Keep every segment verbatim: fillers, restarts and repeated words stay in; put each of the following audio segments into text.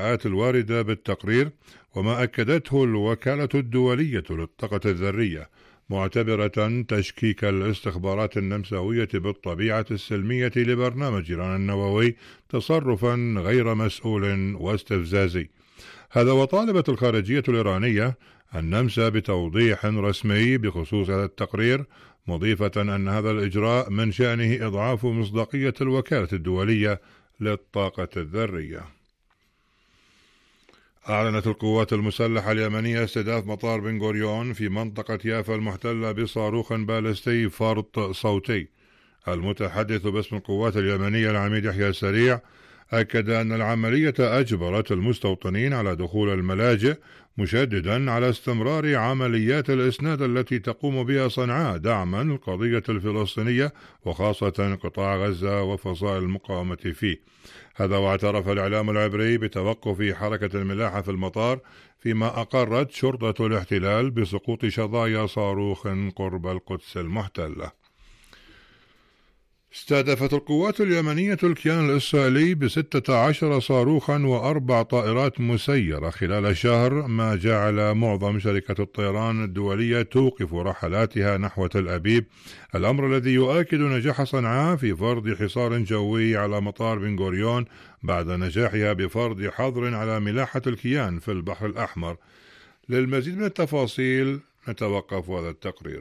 الادعاءات الواردة بالتقرير وما أكدته الوكالة الدولية للطاقة الذرية، معتبرة تشكيك الاستخبارات النمساوية بالطبيعة السلمية لبرنامج إيران النووي تصرفا غير مسؤول واستفزازي. هذا وطالبت الخارجية الإيرانية النمسا بتوضيح رسمي بخصوص هذا التقرير، مضيفة أن هذا الإجراء من شأنه إضعاف مصداقية الوكالة الدولية للطاقة الذرية. أعلنت القوات المسلحة اليمنية استهداف مطار بن غوريون في منطقة يافا المحتلة بصاروخ باليستي فرط صوتي. المتحدث باسم القوات اليمنية العميد يحيى سريع أكد أن العملية أجبرت المستوطنين على دخول الملاجئ، مشددا على استمرار عمليات الإسناد التي تقوم بها صنعاء دعما للقضية الفلسطينية وخاصة قطاع غزة وفصائل المقاومة فيه. هذا واعترف الإعلام العبري بتوقف حركة الملاحة في المطار، فيما أقرت شرطة الاحتلال بسقوط شظايا صاروخ قرب القدس المحتلة. استهدفت القوات اليمنية الكيان الإسرائيلي بستة عشر صاروخا وأربع طائرات مسيرة خلال شهر، ما جعل معظم شركة الطيران الدولية توقف رحلاتها نحو تل أبيب، الأمر الذي يؤكد نجاح صنعاء في فرض حصار جوي على مطار بن غوريون بعد نجاحها بفرض حظر على ملاحة الكيان في البحر الأحمر. للمزيد من التفاصيل نتوقف هذا التقرير.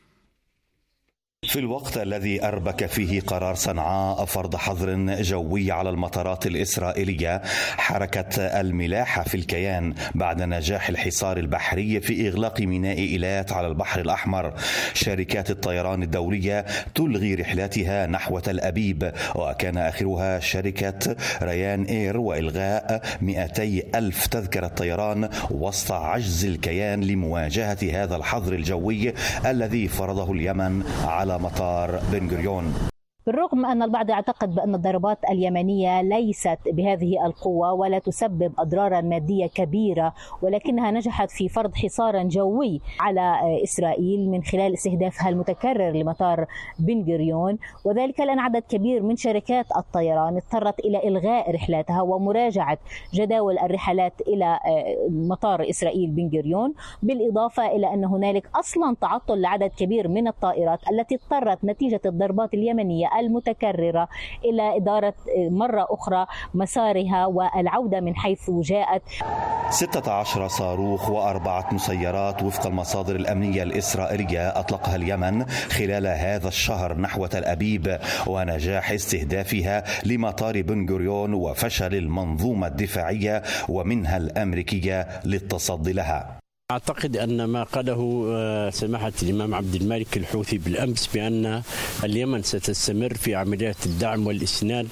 في الوقت الذي أربك فيه قرار صنعاء فرض حظر جوي على المطارات الإسرائيلية، حركة الملاحة في الكيان بعد نجاح الحصار البحري في إغلاق ميناء إيلات على البحر الأحمر، شركات الطيران الدولية تلغي رحلاتها نحو تل أبيب، وكان آخرها شركة ريان إير وإلغاء مئتي ألف تذكرة طيران وسط عجز الكيان لمواجهة هذا الحظر الجوي الذي فرضه اليمن على مطار بن غوريون. بالرغم أن البعض يعتقد بأن الضربات اليمنية ليست بهذه القوة ولا تسبب أضرارا مادية كبيرة، ولكنها نجحت في فرض حصار جوي على إسرائيل من خلال استهدافها المتكرر لمطار بن غوريون، وذلك لأن عدد كبير من شركات الطيران اضطرت إلى إلغاء رحلاتها ومراجعة جداول الرحلات إلى مطار إسرائيل بن غوريون، بالإضافة إلى أن هنالك أصلا تعطل لعدد كبير من الطائرات التي اضطرت نتيجة الضربات اليمنية المتكررة إلى إدارة مرة أخرى مسارها والعودة من حيث جاءت. ستة عشر صاروخ وأربعة مسيرات وفق المصادر الأمنية الإسرائيلية أطلقها اليمن خلال هذا الشهر نحو تل أبيب، ونجاح استهدافها لمطار بن غوريون وفشل المنظومة الدفاعية ومنها الأمريكية للتصدي لها. أعتقد أن ما قاله سماحة الإمام عبد الملك الحوثي بالأمس بأن اليمن ستستمر في عمليات الدعم والإسناد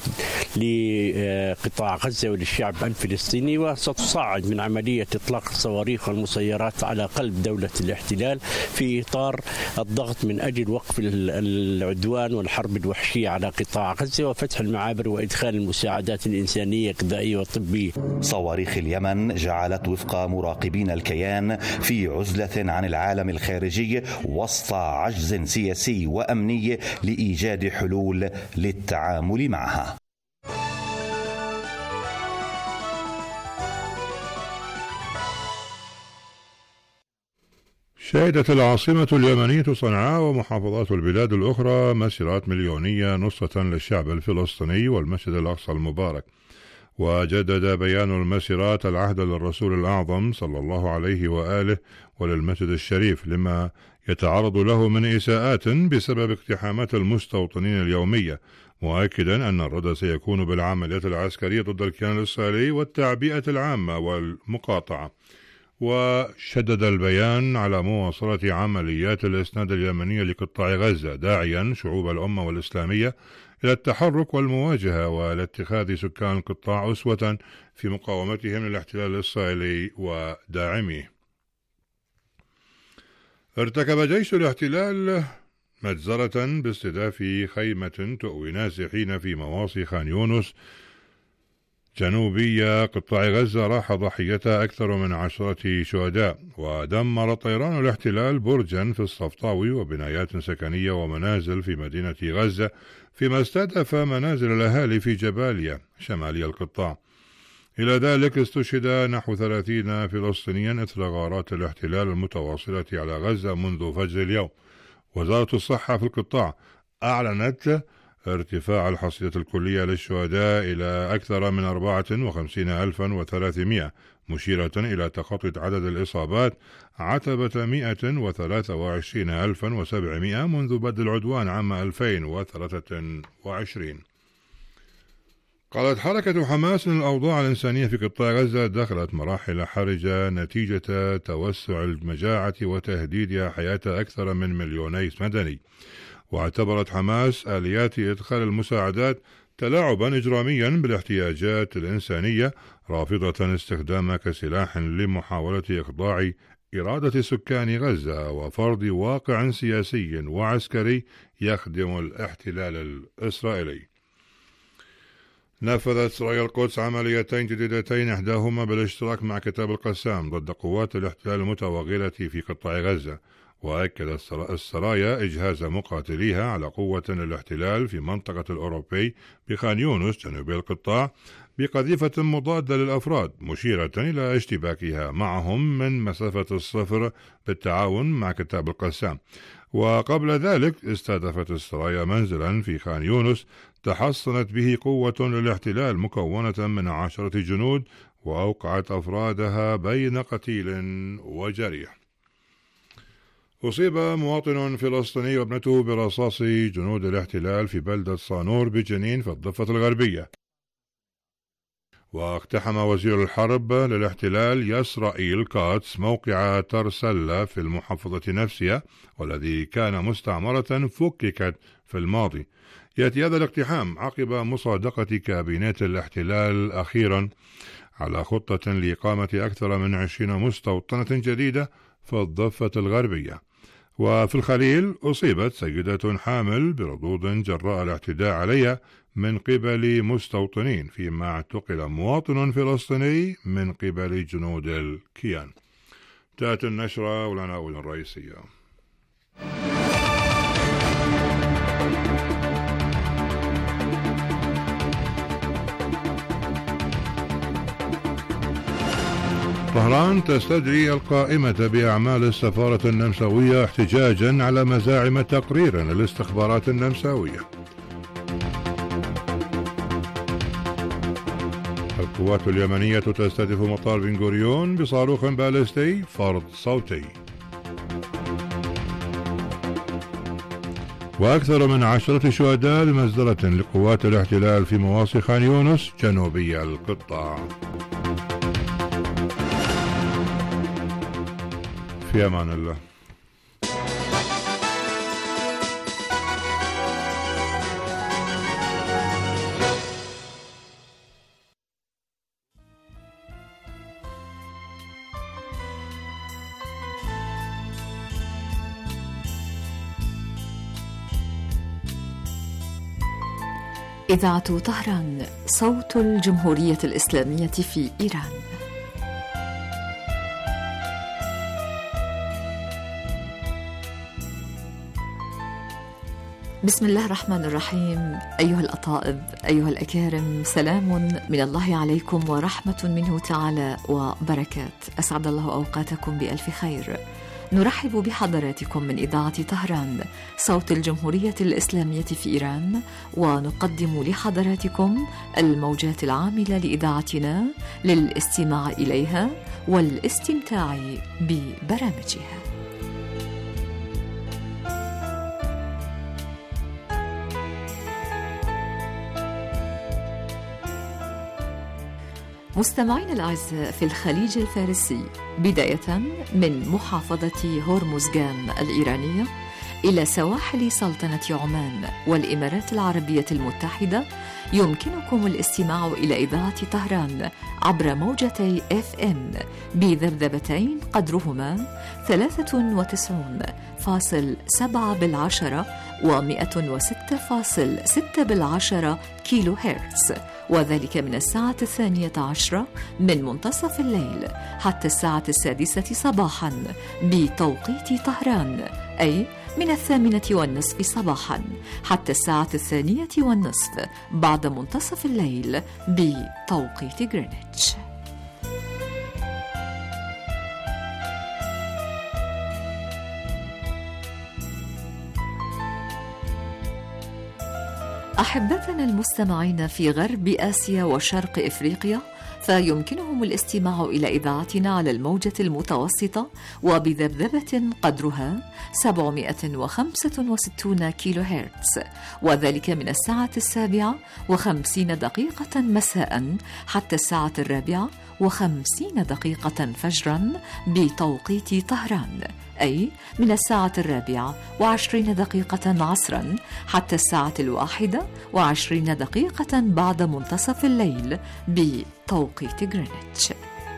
لقطاع غزة وللشعب الفلسطيني، وستصاعد من عملية إطلاق الصواريخ والمسيرات على قلب دولة الاحتلال في إطار الضغط من أجل وقف العدوان والحرب الوحشية على قطاع غزة وفتح المعابر وإدخال المساعدات الإنسانية الغذائية والطبية. صواريخ اليمن جعلت وفق مراقبين الكيان في عزلة عن العالم الخارجي وسط عجز سياسي وأمني لإيجاد حلول للتعامل معها. شهدت العاصمة اليمنية صنعاء ومحافظات البلاد الأخرى مسيرات مليونية نصرة للشعب الفلسطيني والمسجد الأقصى المبارك. وجدد بيان المسيرات العهد للرسول الأعظم صلى الله عليه وآله وللمسجد الشريف لما يتعرض له من إساءات بسبب اقتحامات المستوطنين اليومية، مؤكدا أن الرد سيكون بالعمليات العسكرية ضد الكيان الإسرائيلي والتعبئة العامة والمقاطعة. وشدد البيان على مواصلة عمليات الإسناد اليمنية لقطاع غزة، داعيا شعوب الأمة والإسلامية إلى التحرك والمواجهة والاتخاذ سكان القطاع أسوة في مقاومتهم للاحتلال الإسرائيلي وداعميه. ارتكب جيش الاحتلال مجزرة باستهداف خيمة تؤوي نازحين في مواصي خان يونس جنوبية قطاع غزة، راح ضحيتها أكثر من عشرة شهداء. ودمر طيران الاحتلال برجا في الصفطاوي وبنايات سكنية ومنازل في مدينة غزة، فيما استهدف منازل الأهالي في جباليا شمالي القطاع. إلى ذلك استشهد نحو ثلاثين فلسطينيا إثر غارات الاحتلال المتواصلة على غزة منذ فجر اليوم. وزارة الصحة في القطاع أعلنت ارتفاع الحصيلة الكلية للشهداء إلى أكثر من أربعة وخمسين ألفا وثلاثمائة، مشيرة إلى تخطي عدد الإصابات عتبة مئة وثلاثة وعشرين ألفا وسبعمائة منذ بدء العدوان عام ألفين وثلاثة وعشرين. قالت حركة حماس أن الأوضاع الإنسانية في قطاع غزة دخلت مراحل حرجة نتيجة توسع المجاعة وتهديدها حياة أكثر من مليوني مدني. واعتبرت حماس آليات إدخال المساعدات تلاعبا إجراميا بالاحتياجات الإنسانية، رافضة استخدامها كسلاح لمحاولة إخضاع إرادة سكان غزة وفرض واقع سياسي وعسكري يخدم الاحتلال الإسرائيلي. نفذت سرايا القدس عمليتين جديدتين، إحداهما بالاشتراك مع كتاب القسام ضد قوات الاحتلال المتوغلة في قطاع غزة. وأكدت السرايا إجهاز مقاتليها على قوة الاحتلال في منطقة الأوروبي بخان يونس جنوب القطاع بقذيفة مضادة للأفراد، مشيرة إلى اشتباكها معهم من مسافة الصفر بالتعاون مع كتاب القسام. وقبل ذلك استهدفت السرايا منزلا في خان يونس تحصنت به قوة للاحتلال مكونة من عشرة جنود، وأوقعت أفرادها بين قتيل وجريح. أصيب مواطن فلسطيني وابنته برصاص جنود الاحتلال في بلدة صانور بجنين في الضفة الغربية. واقتحم وزير الحرب للاحتلال يسرائيل كاتس موقع ترسلة في المحافظة نفسها، والذي كان مستعمرة فككت في الماضي. يأتي هذا الاقتحام عقب مصادقة كابينات الاحتلال أخيرا على خطة لإقامة أكثر من عشرين مستوطنة جديدة في الضفة الغربية. وفي الخليل أصيبت سيدة حامل بردود جراء الاعتداء عليها من قبل مستوطنين، فيما اعتقل مواطن فلسطيني من قبل جنود الكيان. تأتي النشرة والعناوين الرئيسية. طهران تستدعي القائمة بأعمال السفارة النمساوية احتجاجا على مزاعم تقرير للاستخبارات النمساوية. القوات اليمنية تستهدف مطار بن غوريون بصاروخ باليستي فرض صوتي. وأكثر من عشرة شهداء بمزدلة لقوات الاحتلال في مواصي خان يونس جنوبي القطاع. في أمان الله. إذاعة طهران، صوت الجمهورية الإسلامية في إيران. بسم الله الرحمن الرحيم. أيها الأطائب، أيها الأكارم، سلام من الله عليكم ورحمة منه تعالى وبركات. أسعد الله أوقاتكم بألف خير. نرحب بحضراتكم من إذاعة طهران، صوت الجمهورية الإسلامية في إيران، ونقدم لحضراتكم الموجات العاملة لإذاعتنا للاستماع إليها والاستمتاع ببرامجها. مستمعين الأعزاء في الخليج الفارسي، بداية من محافظة هرمزغان الإيرانية إلى سواحل سلطنة عمان والإمارات العربية المتحدة، يمكنكم الاستماع إلى إذاعة طهران عبر موجتي إف إم بذبذبتين قدرهما ثلاثة وتسعين فاصل سبعة بالعشرة ومئة وستة فاصل ستة بالعشرة كيلو هرتز، وذلك من الساعة الثانية عشرة من منتصف الليل حتى الساعة السادسة صباحا بتوقيت طهران، أي من الثامنة والنصف صباحا حتى الساعة الثانية والنصف بعد منتصف الليل بتوقيت غرينتش. أحبتنا المستمعين في غرب آسيا وشرق إفريقيا، فيمكنهم الاستماع إلى إذاعتنا على الموجة المتوسطة وبذبذبة قدرها سبعمائة وخمسة وستين كيلو هرتز، وذلك من الساعة السابعة وخمسين دقيقة مساء حتى الساعة الرابعة وخمسين دقيقة فجرا بتوقيت طهران، أي من الساعة الرابعة وعشرين دقيقة عصرا حتى الساعة الواحدة وعشرين دقيقة بعد منتصف الليل بتوقيت غرينتش.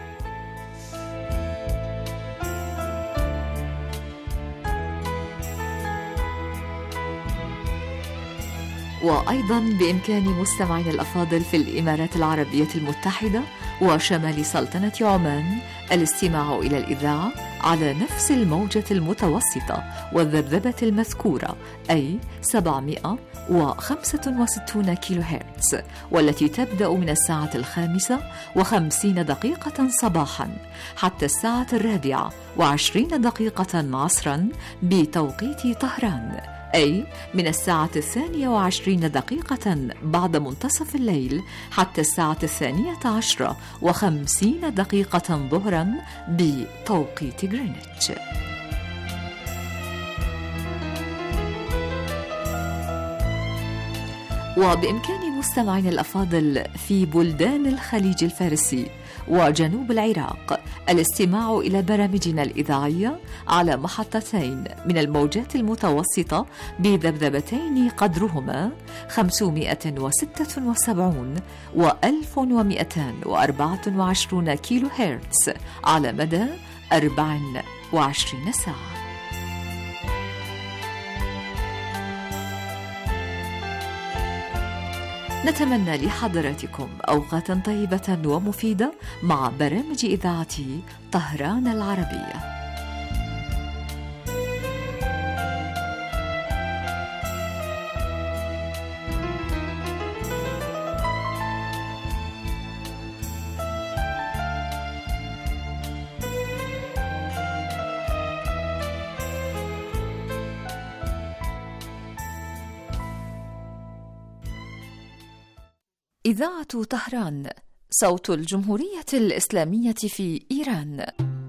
وأيضا بإمكان مستمعين الأفاضل في الإمارات العربية المتحدة وشمال سلطنة عمان الاستماع إلى الإذاعة على نفس الموجة المتوسطة والذبذبة المذكورة، أي سبعمائة وخمسة وستين كيلو هرتز، والتي تبدأ من الساعة الخامسة وخمسين دقيقة صباحا حتى الساعة الرابعة وعشرين دقيقة عصرا بتوقيت طهران، أي من الساعة الثانية وعشرين دقيقة بعد منتصف الليل حتى الساعة الثانية عشرة وخمسين دقيقة ظهرا بتوقيت غرينتش. وبإمكان مستمعين الأفاضل في بلدان الخليج الفارسي وجنوب العراق الاستماع إلى برامجنا الإذاعية على محطتين من الموجات المتوسطة بذبذبتين قدرهما خمسمائة وستة وسبعين وألف ومائتين وأربعة وعشرين كيلو هرتز على مدى أربع وعشرين ساعة. نتمنى لحضراتكم أوقاتا طيبة ومفيدة مع برامج إذاعة طهران العربية. إذاعة طهران، صوت الجمهورية الإسلامية في إيران.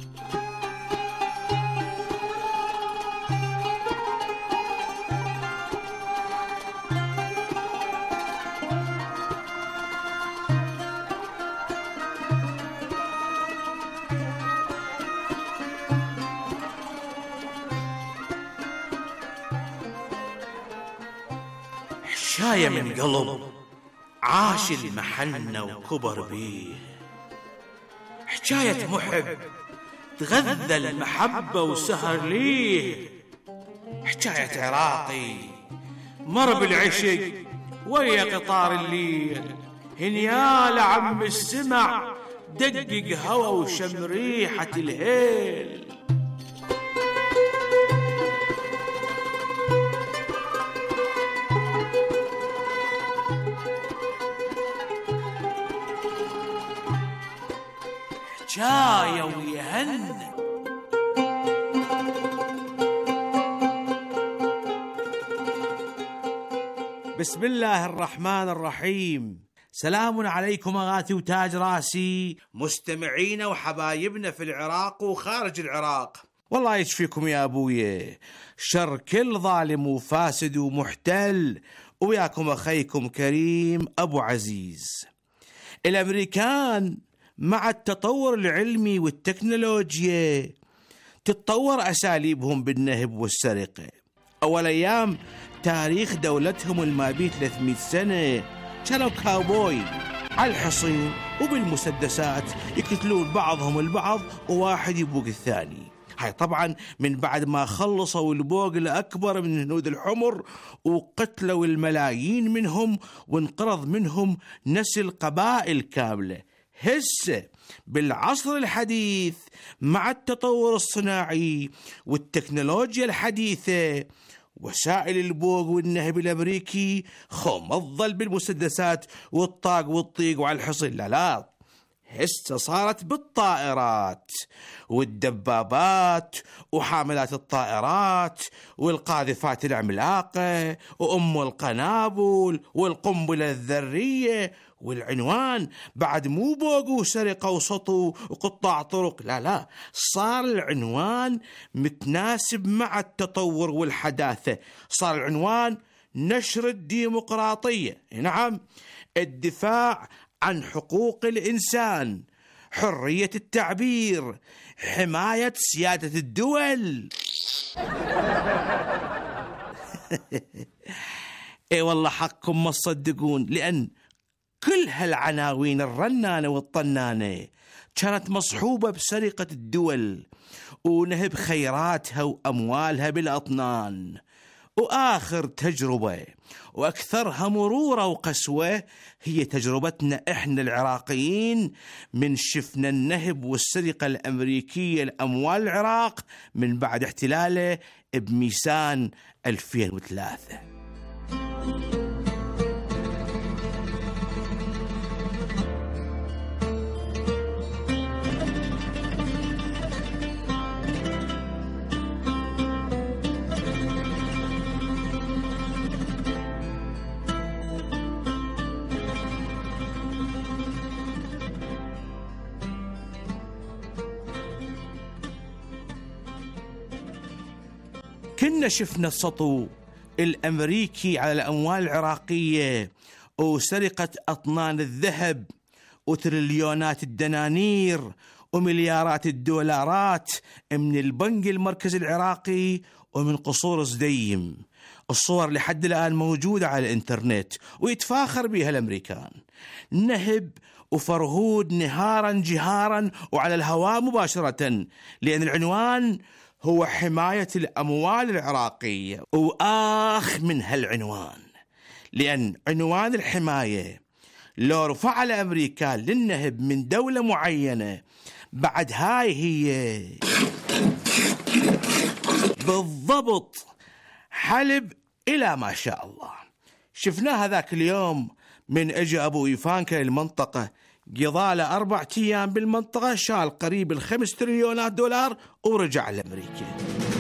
حشاية من قلب عاش المحنة وكبر بيه، حكاية محب تغذى المحبة وسهر ليه، حكاية عراقي مر بالعشق ويا قطار الليل، هنيال عم السمع دقق هوا وشم ريحة الهيل. حكاية ويهن بسم الله الرحمن الرحيم. سلام عليكم أغاثي وتاج راسي، مستمعينا وحبايبنا في العراق وخارج العراق. والله يشفيكم يا أبويا شر كل ظالم وفاسد ومحتل، وياكم أخيكم كريم أبو عزيز. الأمريكان مع التطور العلمي والتكنولوجيا تتطور أساليبهم بالنهب والسرقة. أول أيام تاريخ دولتهم المابي ثلاثمائة سنة كانوا كاوبوي على الحصين وبالمسدسات يقتلون بعضهم البعض وواحد يبوق الثاني. هاي طبعا من بعد ما خلصوا البوق الأكبر من الهنود الحمر وقتلوا الملايين منهم وانقرض منهم نسل قبائل كاملة. هسه بالعصر الحديث مع التطور الصناعي والتكنولوجيا الحديثة وسائل البوق والنهب الأمريكي خو ما تظل بالمسدسات والطاق والطيق وعلى الحصن، لا لا، هسه صارت بالطائرات والدبابات وحاملات الطائرات والقاذفات العملاقة وأم القنابل والقنبلة الذرية. والعنوان بعد مو بوق وسرقة وسطو وقطاع طرق، لا لا، صار العنوان متناسب مع التطور والحداثة، صار العنوان نشر الديمقراطية، نعم، الدفاع عن حقوق الإنسان، حرية التعبير، حماية سيادة الدول. اي والله حقكم ما تصدقون، لأن كل هالعناوين الرنانة والطنانة كانت مصحوبة بسرقة الدول ونهب خيراتها وأموالها بالأطنان. وآخر تجربة وأكثرها مرورة وقسوة هي تجربتنا إحنا العراقيين من شفنا النهب والسرقة الأمريكية لأموال العراق من بعد احتلاله بميسان ألفين وثلاثة. كنا شفنا السطو الأمريكي على الأموال العراقية وسرقة أطنان الذهب وتريليونات الدنانير ومليارات الدولارات من البنك المركزي العراقي ومن قصور زديم. الصور لحد الآن موجودة على الإنترنت ويتفاخر بها الأمريكان، نهب وفرهود نهارا جهارا وعلى الهواء مباشرة، لأن العنوان هو حماية الأموال العراقية. وآخ من هالعنوان، لأن عنوان الحماية لو رفع الأمريكان للنهب من دولة معينة، بعد هاي هي بالضبط حلب إلى ما شاء الله. شفناه هذاك اليوم من أجي أبو إيفانكا المنطقة، قضاله أربع أيام بالمنطقة، شال قريب الخمس تريليونات دولار ورجع لأمريكا.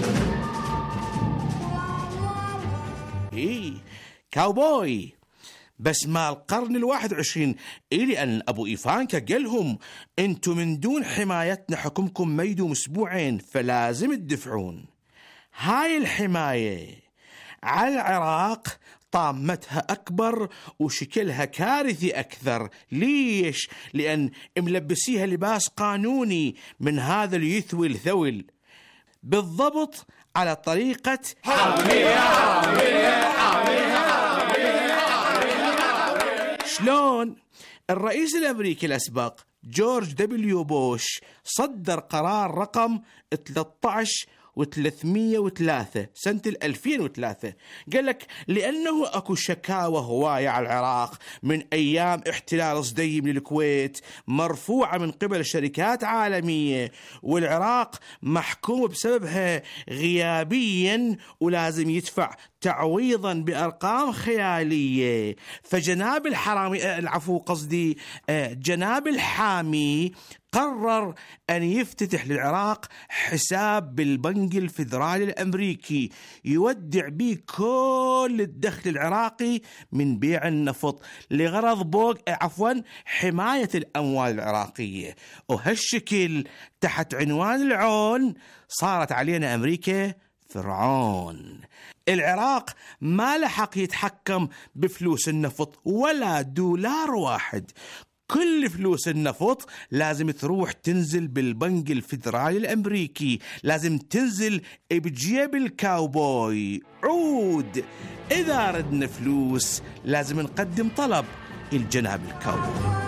إيه كاوبوي، بس مع القرن الواحد وعشرين. إيه لأن أبو إيفانكا قالهم أنتم من دون حمايتنا حكمكم ما يدوم أسبوعين، فلازم تدفعون. هاي الحماية على العراق طامتها أكبر وشكلها كارثي أكثر. ليش؟ لأن ملبسيها لباس قانوني من هذا اليثوي الثول، بالضبط على طريقة حامية حامية حامية حامية حامية. شلون؟ الرئيس الأمريكي الأسبق جورج دبليو بوش صدر قرار رقم ثلاثة عشر وثلاثمية وثلاثة سنة الألفين وثلاثة، قال لك لأنه أكو شكاوى هواية على العراق من أيام احتلال صديم للكويت مرفوعة من قبل شركات عالمية، والعراق محكوم بسببها غيابيا ولازم يدفع تعويضا بأرقام خيالية. فجناب الحرامي العفو قصدي جناب الحامي قرر أن يفتتح للعراق حساب بالبنك الفيدرالي الأمريكي يودع به كل الدخل العراقي من بيع النفط لغرض بوق عفوا حماية الأموال العراقية. وهالشكل تحت عنوان العون صارت علينا أمريكا فرعون. العراق ما لحق يتحكم بفلوس النفط ولا دولار واحد، كل فلوس النفط لازم تروح تنزل بالبنك الفيدرالي الأمريكي، لازم تنزل بجيب الكاوبوي. عود إذا ردنا فلوس لازم نقدم طلب الجناب الكاوبوي.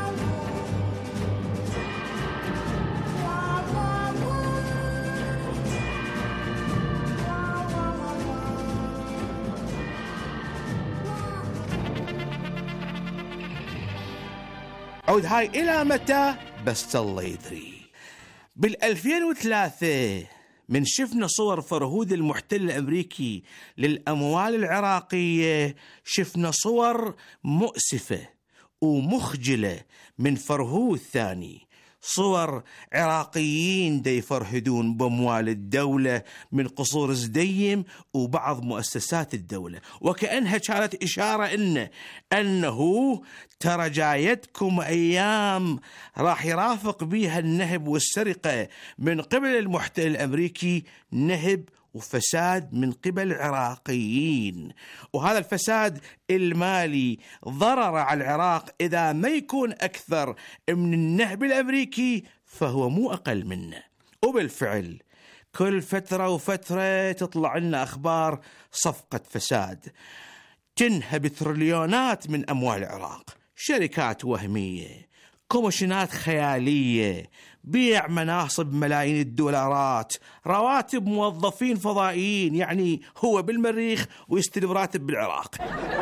عود هاي إلى متى؟ بس الله يدري. بالألفين وثلاثة من شفنا صور فرهود المحتل الأمريكي للأموال العراقية، شفنا صور مؤسفة ومخجلة من فرهود ثاني، صور عراقيين دي يفرهدون بأموال الدولة من قصور زديم وبعض مؤسسات الدولة، وكأنها كانت إشارة إن أنه ترى جايتكم أيام راح يرافق بيها النهب والسرقة من قبل المحتل الأمريكي، نهب وفساد من قبل العراقيين، وهذا الفساد المالي ضرر على العراق إذا ما يكون أكثر من النهب الأمريكي فهو مو أقل منه. وبالفعل كل فترة وفترة تطلع لنا أخبار صفقة فساد تنهب تريليونات من أموال العراق، شركات وهمية، كوميشنات خيالية، بيع مناصب ملايين الدولارات، رواتب موظفين فضائيين، يعني هو بالمريخ ويستلم راتب بالعراق.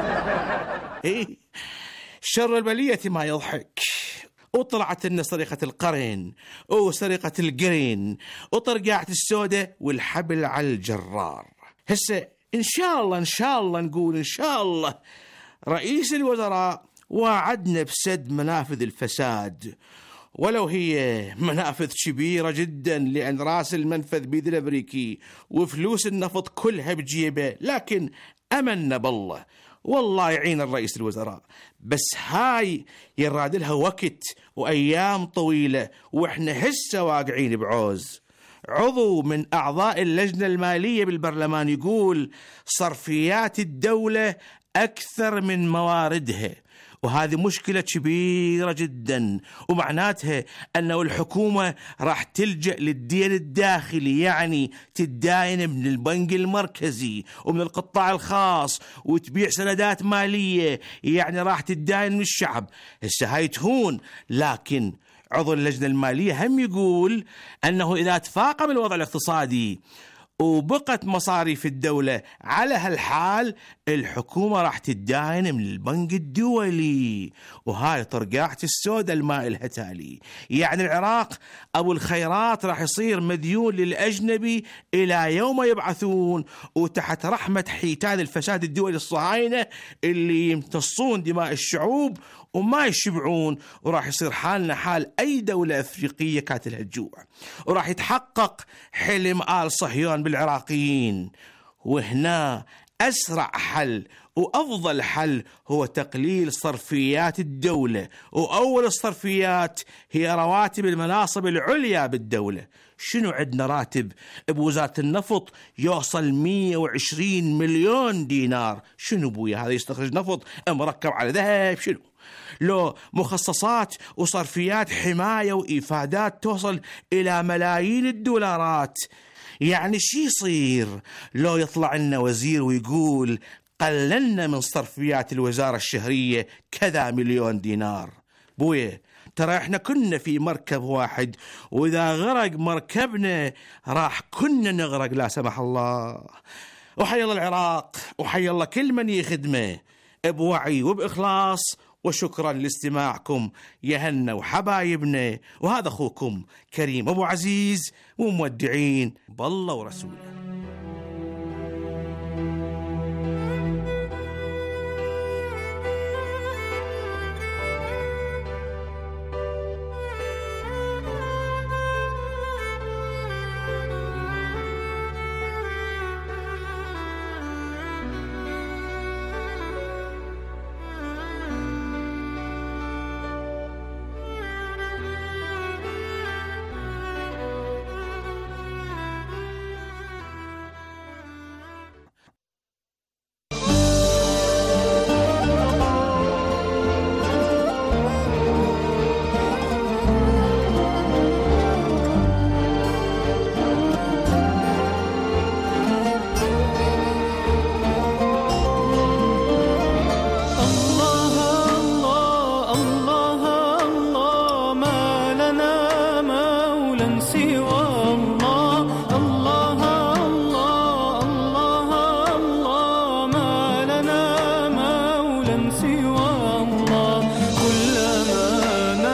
إيه شر البلية ما يضحك. وطلعت لنا سرقة القرن وسرقة القرين وطرقعة السودة والحبل على الجرار. هسه إن شاء الله إن شاء الله نقول إن شاء الله رئيس الوزراء وعدنا بسد منافذ الفساد، ولو هي منافذ كبيرة جدا لأن راس المنفذ بيد الأمريكي وفلوس النفط كلها بجيبه، لكن أمنا بالله والله يعين الرئيس الوزراء. بس هاي يراد لها وقت وأيام طويلة، وإحنا هسه واقعين بعوز. عضو من أعضاء اللجنة المالية بالبرلمان يقول صرفيات الدولة أكثر من مواردها، وهذه مشكلة كبيرة جدا، ومعناتها أنه الحكومة راح تلجأ للدين الداخلي، يعني تداين من البنك المركزي ومن القطاع الخاص وتبيع سندات مالية، يعني راح تداين من الشعب. هسه هاي تهون، لكن عضو اللجنة المالية هم يقول أنه إذا تفاقم الوضع الاقتصادي وبقت مصاريف الدولة على هالحال الحكومة راح تداين من البنك الدولي، وهاي طرقاعة السودة الماء لها تالي. يعني العراق أبو الخيرات راح يصير مديون للأجنبي إلى يوم يبعثون، وتحت رحمة حيتان الفساد الدولي الصهاينة اللي يمتصون دماء الشعوب وما يشبعون، وراح يصير حالنا حال أي دولة أفريقية كانت لها الجوع، وراح يتحقق حلم آل صهيون بالعراقيين. وهنا أسرع حل وأفضل حل هو تقليل صرفيات الدولة، وأول الصرفيات هي رواتب المناصب العليا بالدولة. شنو عندنا راتب بوزارة النفط يوصل مية وعشرين مليون دينار؟ شنو بويا هذا يستخرج نفط مركب على ذهب؟ شنو لو مخصصات وصرفيات حماية وإفادات توصل إلى ملايين الدولارات؟ يعني شي يصير لو يطلع لنا وزير ويقول قللنا من صرفيات الوزارة الشهرية كذا مليون دينار؟ بويه ترى احنا كنا في مركب واحد، واذا غرق مركبنا راح كنا نغرق لا سمح الله. وحي الله العراق وحي الله كل من يخدمه بوعي وبإخلاص. وشكرا لاستماعكم يا هنا وحبايبنا، وهذا أخوكم كريم أبو عزيز، ومودعين بالله ورسوله. سوى الله، كلما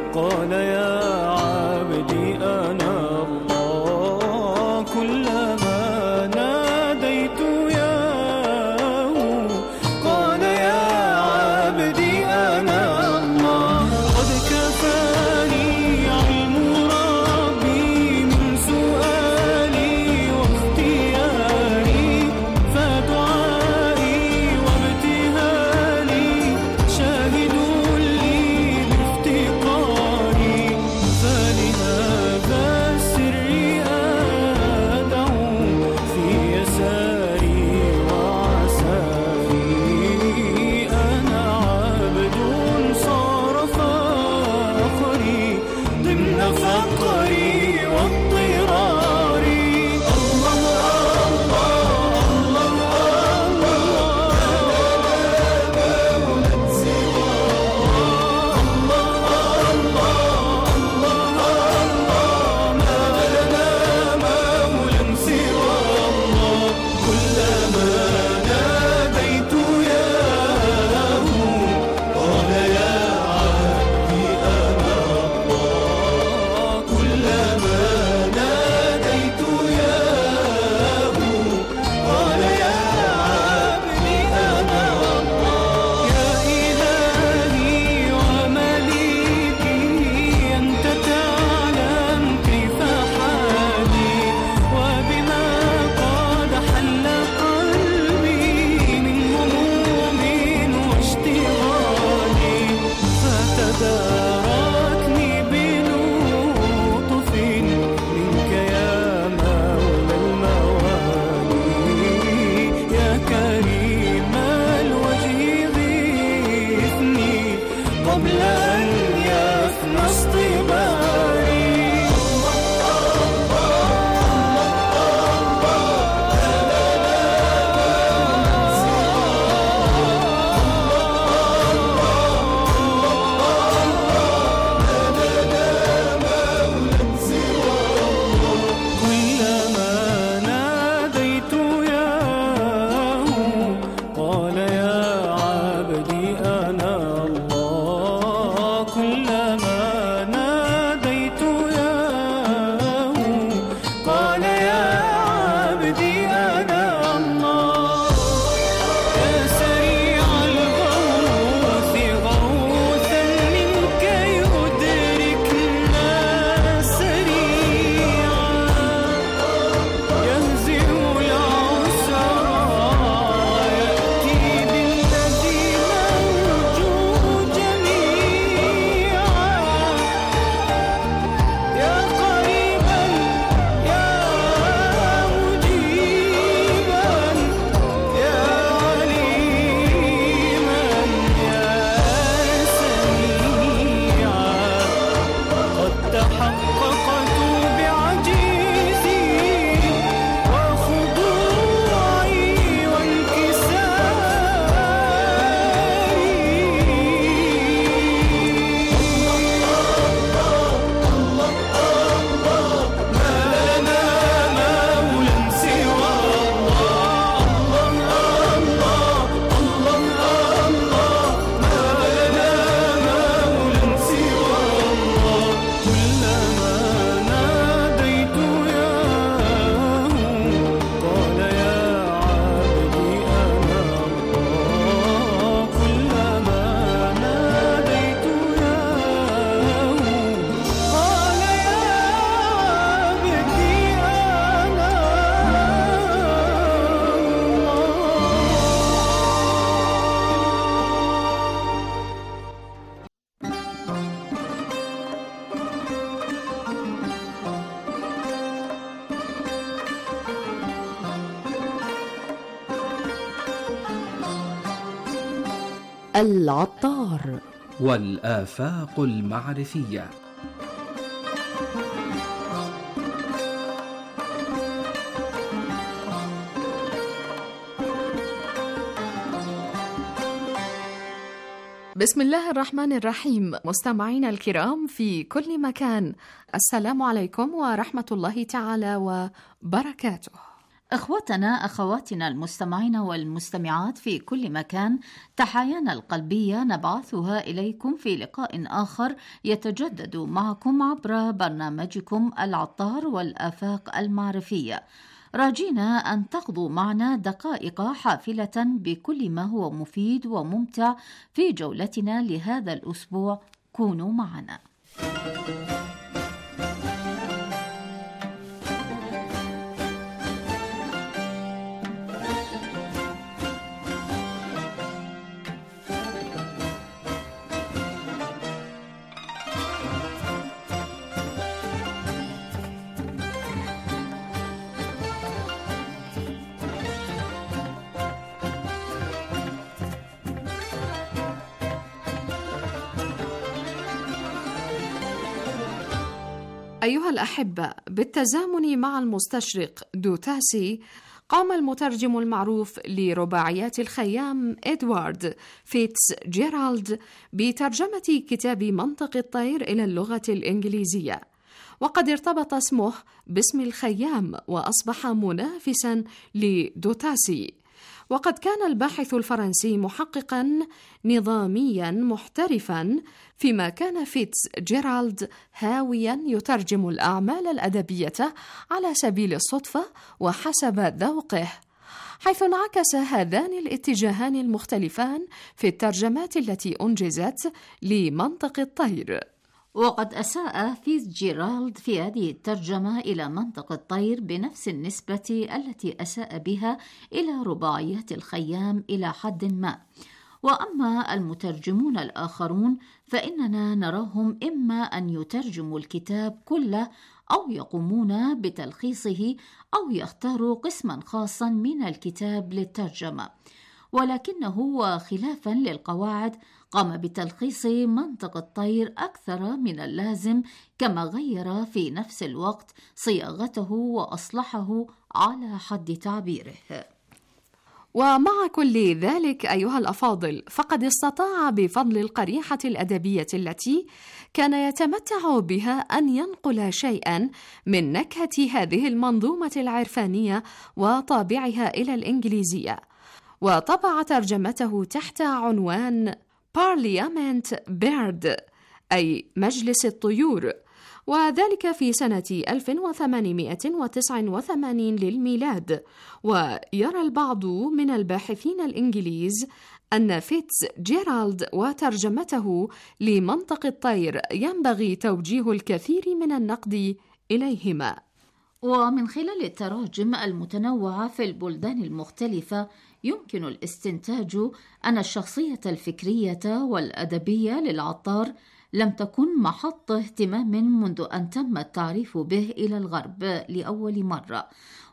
قال يا عبدي أنا الله كلما ناديت ياه قال يا عبدي أنا الله قد كفاني علم ربي من سؤالي واختياري فدعائي وابتهالي شاهد لي بافتقاري فلهذا السر أدعو في يساري وعساري أنا عبد صار فخري ضمن فقري واضطراري الله الله العطار والآفاق المعرفية. بسم الله الرحمن الرحيم. مستمعينا الكرام في كل مكان، السلام عليكم ورحمة الله تعالى وبركاته. إخوتنا أخواتنا المستمعين والمستمعات في كل مكان، تحايانا القلبية نبعثها إليكم في لقاء آخر يتجدد معكم عبر برنامجكم العطار والآفاق المعرفية، راجينا أن تقضوا معنا دقائق حافلة بكل ما هو مفيد وممتع في جولتنا لهذا الأسبوع. كونوا معنا. أيها الأحبة، بالتزامن مع المستشرق دوتاسي قام المترجم المعروف لرباعيات الخيام إدوارد فيتس جيرالد بترجمة كتاب منطق الطير إلى اللغة الإنجليزية، وقد ارتبط اسمه باسم الخيام وأصبح منافسا لدوتاسي. وقد كان الباحث الفرنسي محققا نظاميا محترفا، فيما كان فيتس جيرالد هاويا يترجم الأعمال الأدبية على سبيل الصدفة وحسب ذوقه، حيث انعكس هذان الاتجاهان المختلفان في الترجمات التي أنجزت لمنطق الطير. وقد أساء فيتس جيرالد في هذه الترجمة إلى منطق الطير بنفس النسبة التي أساء بها إلى رباعيات الخيام إلى حد ما. وأما المترجمون الآخرون فإننا نراهم إما أن يترجموا الكتاب كله أو يقومون بتلخيصه أو يختاروا قسما خاصا من الكتاب للترجمة، ولكنه وخلافا للقواعد قام بتلخيص منطق الطير أكثر من اللازم، كما غير في نفس الوقت صياغته وأصلحه على حد تعبيره. ومع كل ذلك أيها الأفاضل، فقد استطاع بفضل القريحة الأدبية التي كان يتمتع بها أن ينقل شيئا من نكهة هذه المنظومة العرفانية وطابعها إلى الإنجليزية، وطبع ترجمته تحت عنوان Parliament Bird، أي مجلس الطيور، وذلك في سنة ألف وثمانمائة وتسعة وثمانين للميلاد. ويرى البعض من الباحثين الإنجليز أن فيتس جيرالد وترجمته لمنطق الطير ينبغي توجيه الكثير من النقد إليهما. ومن خلال التراجم المتنوعة في البلدان المختلفة يمكن الاستنتاج أن الشخصية الفكرية والأدبية للعطار لم تكن محط اهتمام منذ أن تم التعريف به إلى الغرب لأول مرة،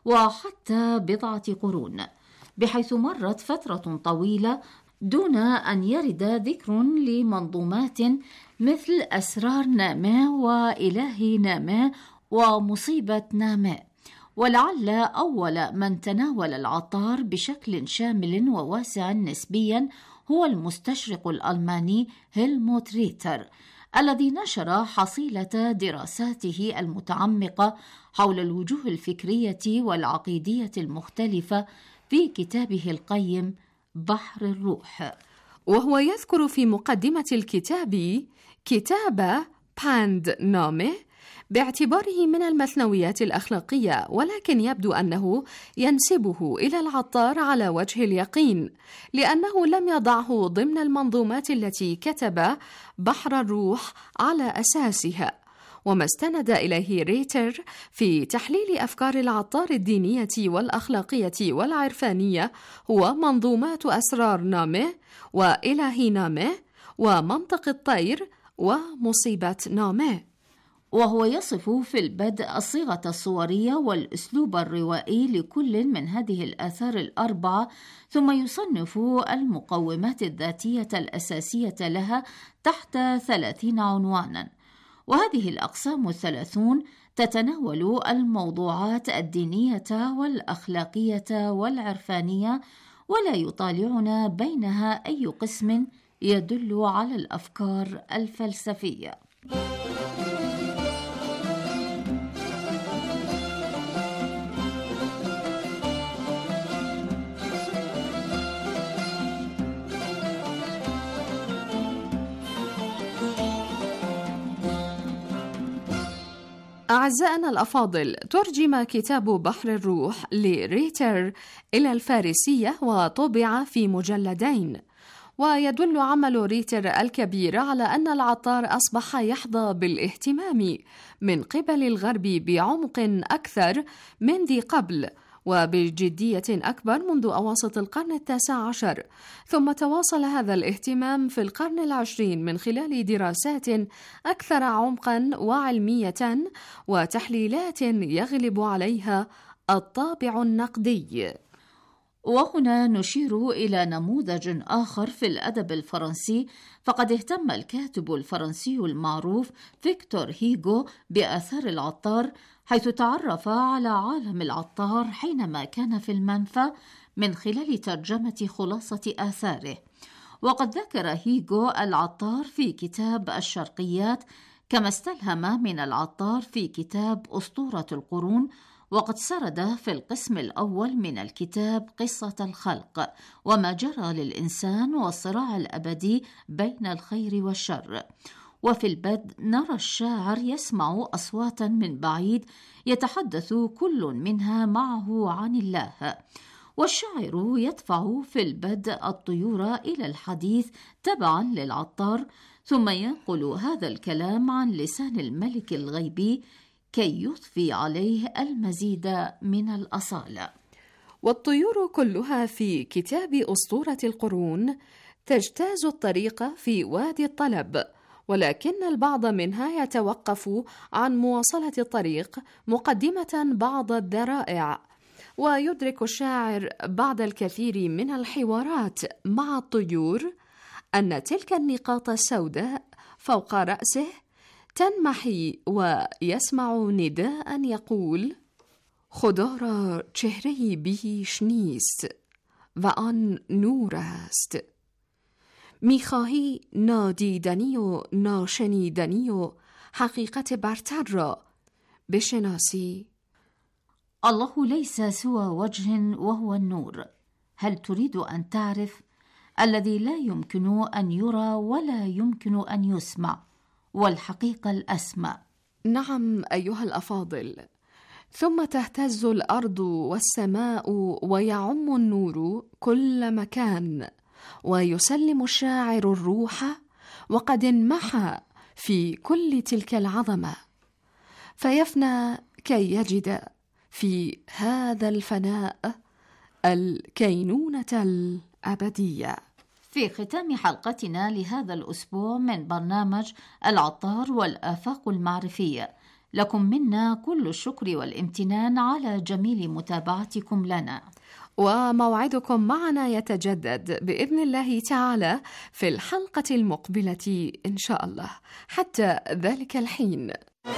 وحتى بضعة قرون، بحيث مرت فترة طويلة دون أن يرد ذكر لمنظومات مثل أسرار ناماه وإله ناماه ومصيبة ناماه. ولعل أول من تناول العطار بشكل شامل وواسع نسبيا هو المستشرق الألماني هيلموت ريتر، الذي نشر حصيلة دراساته المتعمقة حول الوجوه الفكرية والعقيدية المختلفة في كتابه القيم بحر الروح. وهو يذكر في مقدمة الكتاب كتاب باند نامه باعتباره من المثنويات الأخلاقية، ولكن يبدو أنه ينسبه إلى العطار على وجه اليقين، لأنه لم يضعه ضمن المنظومات التي كتب بحر الروح على أساسها. وما استند إليه ريتر في تحليل أفكار العطار الدينية والأخلاقية والعرفانية هو منظومات أسرار نامه وإله نامه ومنطق الطير ومصيبة نامه. وهو يصف في البدء الصيغة الصورية والأسلوب الروائي لكل من هذه الآثار الأربعة، ثم يصنف المقومات الذاتية الأساسية لها تحت ثلاثين عنوانا، وهذه الأقسام الثلاثون تتناول الموضوعات الدينية والأخلاقية والعرفانية، ولا يطالعنا بينها أي قسم يدل على الأفكار الفلسفية. أعزائنا الأفاضل، ترجم كتاب بحر الروح لريتر إلى الفارسية وطبع في مجلدين. ويدل عمل ريتر الكبير على أن العطار أصبح يحظى بالاهتمام من قبل الغرب بعمق أكثر من ذي قبل وبجدية أكبر منذ أواسط القرن التاسع عشر، ثم تواصل هذا الاهتمام في القرن العشرين من خلال دراسات أكثر عمقا وعلمية وتحليلات يغلب عليها الطابع النقدي. وهنا نشير إلى نموذج آخر في الأدب الفرنسي، فقد اهتم الكاتب الفرنسي المعروف فيكتور هيغو بآثار العطار، حيث تعرف على عالم العطار حينما كان في المنفى من خلال ترجمة خلاصة آثاره. وقد ذكر هيغو العطار في كتاب الشرقيات، كما استلهم من العطار في كتاب أسطورة القرون، وقد سرد في القسم الأول من الكتاب قصة الخلق وما جرى للإنسان والصراع الأبدي بين الخير والشر. وفي البدء نرى الشاعر يسمع أصواتا من بعيد يتحدث كل منها معه عن الله، والشاعر يدفع في البدء الطيور إلى الحديث تبعا للعطار، ثم ينقل هذا الكلام عن لسان الملك الغيبي كي يضفي عليه المزيد من الأصالة. والطيور كلها في كتاب أسطورة القرون تجتاز الطريق في وادي الطلب، ولكن البعض منها يتوقف عن مواصلة الطريق مقدمة بعض الذرائع، ويدرك الشاعر بعد الكثير من الحوارات مع الطيور أن تلك النقاط السوداء فوق رأسه تنمحي، ويسمع نداء يقول: خدا را چهره‌ای بیش نیست و آن نور است. میخواهی نادیدنی و ناشنیدنی و حقیقت برتر را بشناسی؟ الله ليس سوى وجه وهو النور. هل تريد أن تعرف الذي لا يمكن أن يرى ولا يمكن أن يسمع، والحقيقة الأسمى؟ نعم أيها الأفاضل. ثم تهتز الأرض والسماء ويعم النور كل مكان، ويسلم الشاعر الروح وقد انمحى في كل تلك العظمة، فيفنى كي يجد في هذا الفناء الكينونة الأبدية. في ختام حلقتنا لهذا الأسبوع من برنامج العطار والآفاق المعرفية، لكم منا كل الشكر والامتنان على جميل متابعتكم لنا، وموعدكم معنا يتجدد بإذن الله تعالى في الحلقة المقبلة إن شاء الله. حتى ذلك الحين،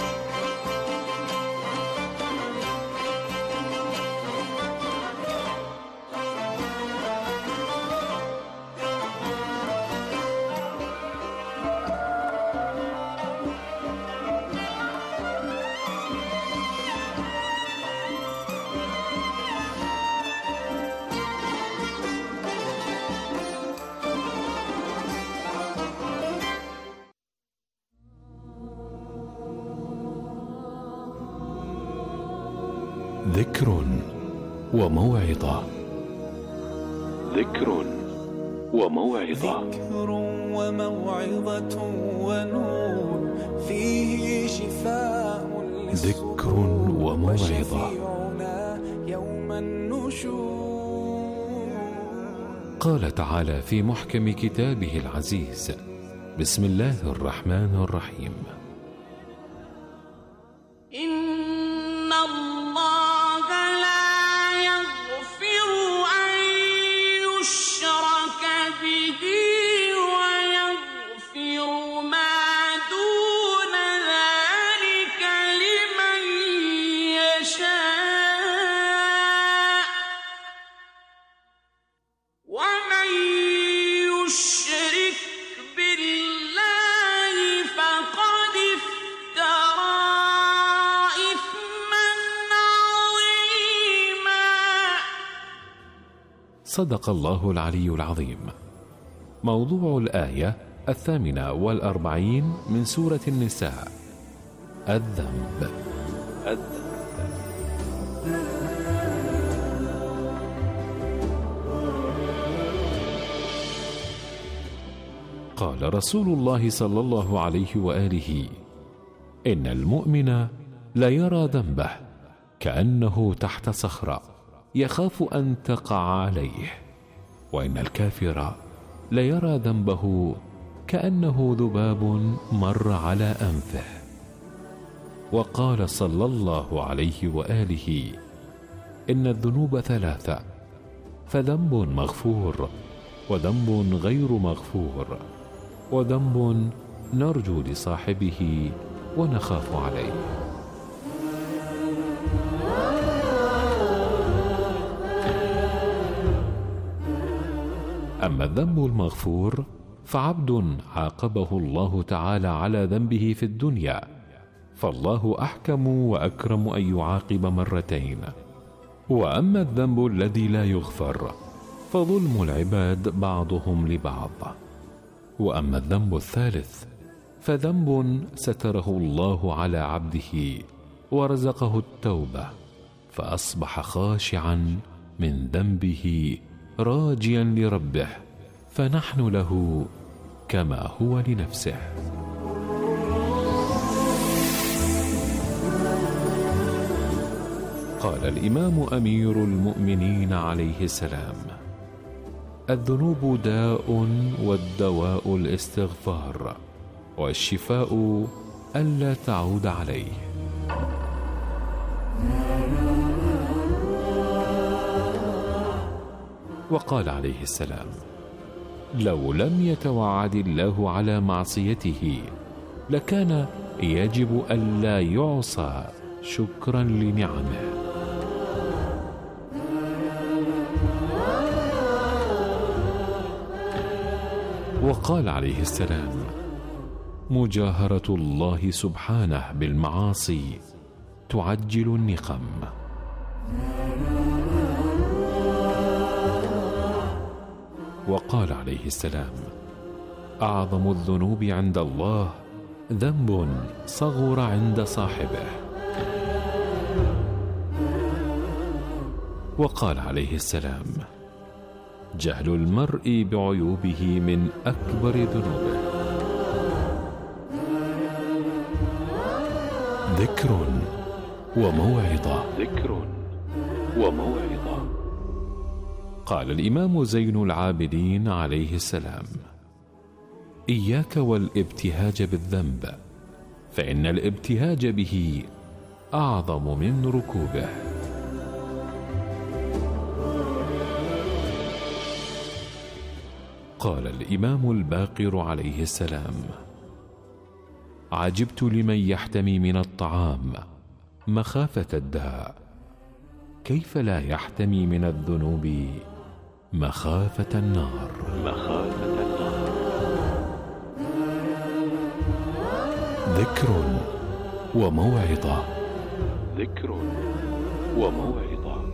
ذكر وموعظة. ذكر وموعظة. ذكر وموعظة ونور فيه شفاء ذكر وموعظة. يوم النشور. قال تعالى في محكم كتابه العزيز: بسم الله الرحمن الرحيم: إن الله لا يغفر أن يشرك به ويغفر ما دون ذلك لمن يشاء ومن يشرك بالله فقد افترى صدق الله العلي العظيم. موضوع الآية الثامنة والأربعين من سورة النساء: الذنب. قال رسول الله صلى الله عليه وآله: إن المؤمن لا يرى ذنبه كأنه تحت صخرة يخاف أن تقع عليه، وإن الكافر لا يرى ذنبه كأنه ذباب مر على أنفه. وقال صلى الله عليه وآله: إن الذنوب ثلاثة، فذنب مغفور، وذنب غير مغفور، وذنب نرجو لصاحبه ونخاف عليه. أما الذنب المغفور فعبد عاقبه الله تعالى على ذنبه في الدنيا، فالله أحكم وأكرم أن يعاقب مرتين. وأما الذنب الذي لا يغفر فظلم العباد بعضهم لبعض. وأما الذنب الثالث فذنب ستره الله على عبده ورزقه التوبة، فأصبح خاشعا من ذنبه راجيا لربه، فنحن له كما هو لنفسه. قال الإمام أمير المؤمنين عليه السلام: الذنوب داء، والدواء الاستغفار، والشفاء ألا تعود عليه. وقال عليه السلام: لو لم يتوعد الله على معصيته لكان يجب ألا يعصى شكرا لنعمه. وقال عليه السلام: مجاهرة الله سبحانه بالمعاصي تعجل النقم. وقال عليه السلام: أعظم الذنوب عند الله ذنب صغر عند صاحبه. وقال عليه السلام: جهل المرء بعيوبه من أكبر ذنوبه. ذكر وموعظة ذكر وموعظة. قال الإمام زين العابدين عليه السلام: إياك والابتهاج بالذنب، فإن الابتهاج به أعظم من ركوبه. قال الإمام الباقر عليه السلام: عجبت لمن يحتمي من الطعام مخافة الداء، كيف لا يحتمي من الذنوب مخافة النار. مخافة النار. ذكر وموعظة ذكر وموعظة.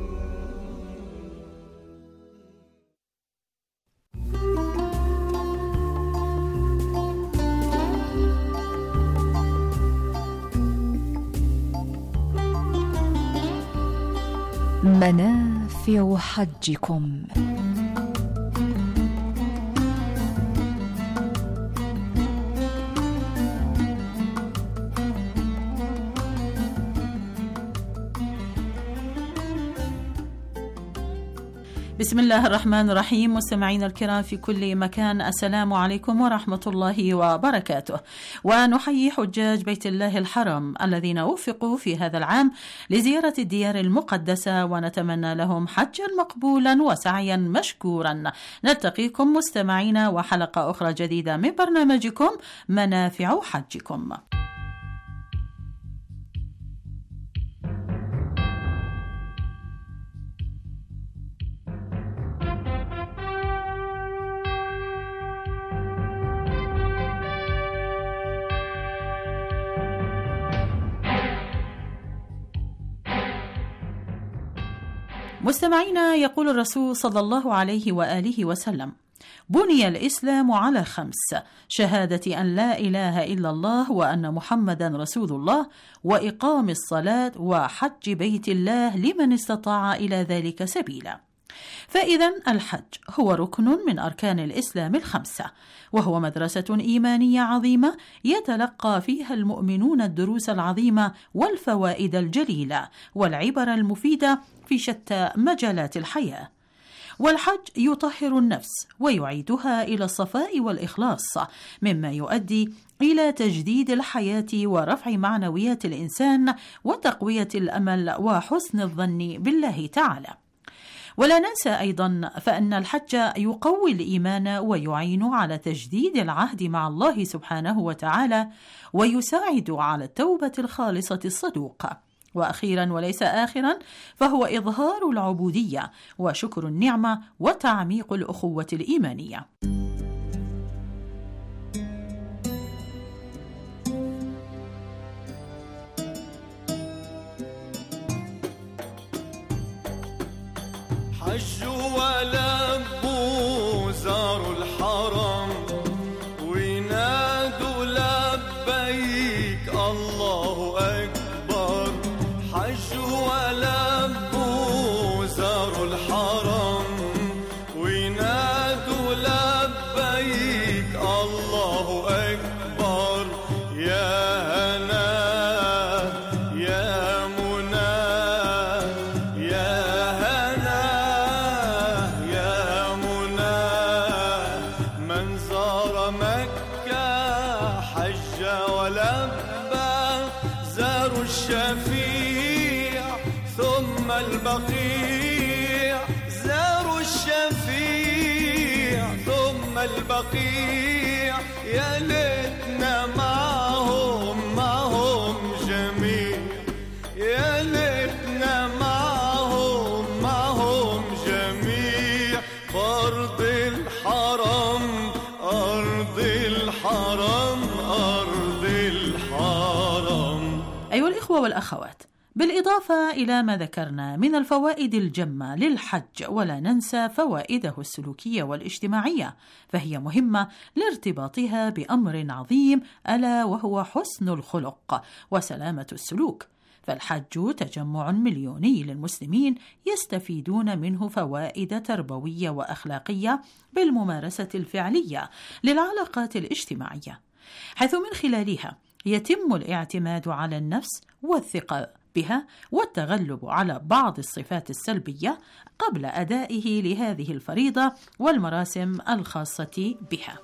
منافع حجكم. بسم الله الرحمن الرحيم. مستمعينا الكرام في كل مكان، السلام عليكم ورحمة الله وبركاته، ونحيي حجاج بيت الله الحرام الذين وفقوا في هذا العام لزيارة الديار المقدسة، ونتمنى لهم حجا مقبولا وسعيا مشكورا. نلتقيكم مستمعينا وحلقة أخرى جديدة من برنامجكم منافع حجكم. مستمعينا، يقول الرسول صلى الله عليه وآله وسلم: بني الإسلام على خمس: شهادة أن لا إله إلا الله وأن محمدا رسول الله، وإقام الصلاة، وحج بيت الله لمن استطاع إلى ذلك سبيلا. فإذا الحج هو ركن من أركان الإسلام الخمسة، وهو مدرسة إيمانية عظيمة يتلقى فيها المؤمنون الدروس العظيمة والفوائد الجليلة والعبر المفيدة في شتى مجالات الحياة. والحج يطهر النفس ويعيدها إلى الصفاء والإخلاص، مما يؤدي إلى تجديد الحياة ورفع معنويات الإنسان وتقوية الأمل وحسن الظن بالله تعالى. ولا ننسى أيضا فإن الحج يقوي الإيمان ويعين على تجديد العهد مع الله سبحانه وتعالى، ويساعد على التوبة الخالصة الصدوقة. وأخيرا وليس آخرا، فهو إظهار العبودية وشكر النعمة وتعميق الأخوة الإيمانية. حجوا ولبوا زاروا الحرم وينادوا لبيك الله أكبر. حجوا ولبوا زاروا الحرم وينادوا لبيك الله أكبر. يا هنا يا منى يا هنا يا منى من زار مكة حج ولبى زاروا الشفيع ثم البقيع زاروا الشفيع ثم البقيع. يا ليتنا معهم معهم جميع يا ليتنا معهم معهم جميع. بأرض الحرم أرض الحرم أرض الحرم. أيها الإخوة والأخوات، بالإضافة إلى ما ذكرنا من الفوائد الجمة للحج، ولا ننسى فوائده السلوكية والاجتماعية، فهي مهمة لارتباطها بأمر عظيم ألا وهو حسن الخلق وسلامة السلوك. فالحج تجمع مليوني للمسلمين يستفيدون منه فوائد تربوية وأخلاقية بالممارسة الفعلية للعلاقات الاجتماعية، حيث من خلالها يتم الاعتماد على النفس والثقة بها والتغلب على بعض الصفات السلبية قبل أدائه لهذه الفريضة والمراسم الخاصة بها.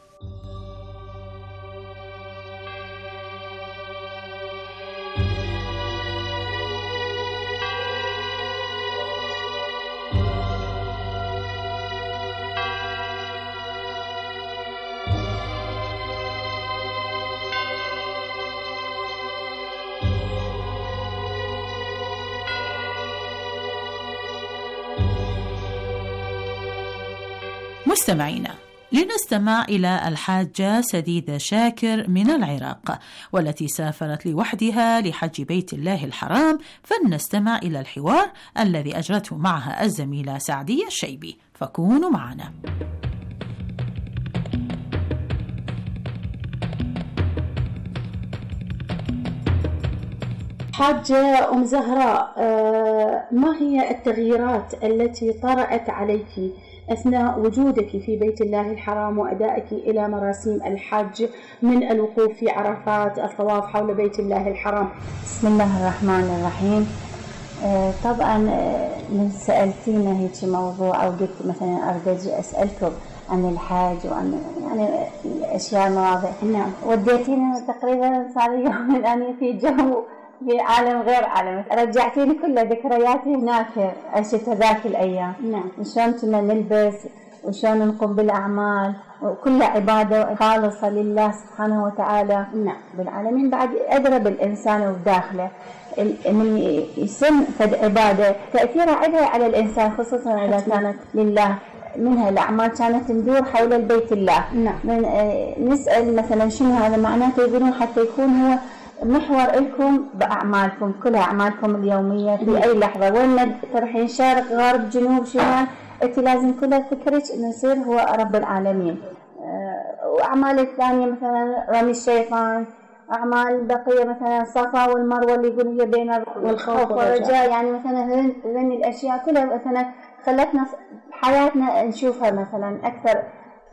مستمعينا، لنستمع إلى الحاجة سديدة شاكر من العراق، والتي سافرت لوحدها لحج بيت الله الحرام، فلنستمع إلى الحوار الذي أجرته معها الزميلة سعدية الشيبي، فكونوا معنا. حاجة أم زهراء، ما هي التغييرات التي طرأت عليك أثناء وجودك في بيت الله الحرام وأدائك إلى مراسيم الحج، من الوقوف في عرفات، الطواف حول بيت الله الحرام؟ بسم الله الرحمن الرحيم. طبعا من سألتينا هيك موضوع أو قلت مثلا أريد أسألكم عن الحج وعن يعني الأشياء المواضيع. نعم. وديتينا تقريبا صار يوم الآن في جو في عالم غير عالم، رجعتيني كل ذكرياتي هناك عشتها ذاك الأيام. نعم. وشون كنا نلبس وشون نقوم بالأعمال وكل عبادة خالصة لله سبحانه وتعالى. نعم. بالعالمين. بعد أدرى بالإنسان وداخله من يسن فد عبادة تأثيرها عدها على الإنسان، خصوصا إذا كانت لله. منها الأعمال كانت تدور حول البيت الله. نعم. من نسأل مثلا شنو هذا معناته، يقولون حتى يكون هو محور لكم بأعمالكم، كل أعمالكم اليومية في أي لحظة، وين تروحين شرق غرب جنوب شمال، أنت لازم كل فكرك إنه يصير هو رب العالمين. وأعمال الثانية مثلا رمي الشيطان، أعمال بقية مثلا الصفا والمروة اللي يقول هي بين الخوف والرجاء، يعني مثلا هذين الأشياء كلها مثلا خلتنا حياتنا نشوفها مثلا أكثر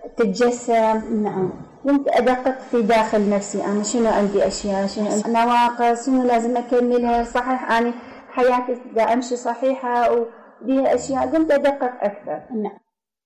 تتجسم. نعم. كنت أدقق في داخل نفسي أنا شنو عندي أشياء، شنو نواقص، شنو لازم أكملها صحيح، أنا حياتي دا أمشي صحيحة وبيها أشياء قمت أدقق أكثر. نعم.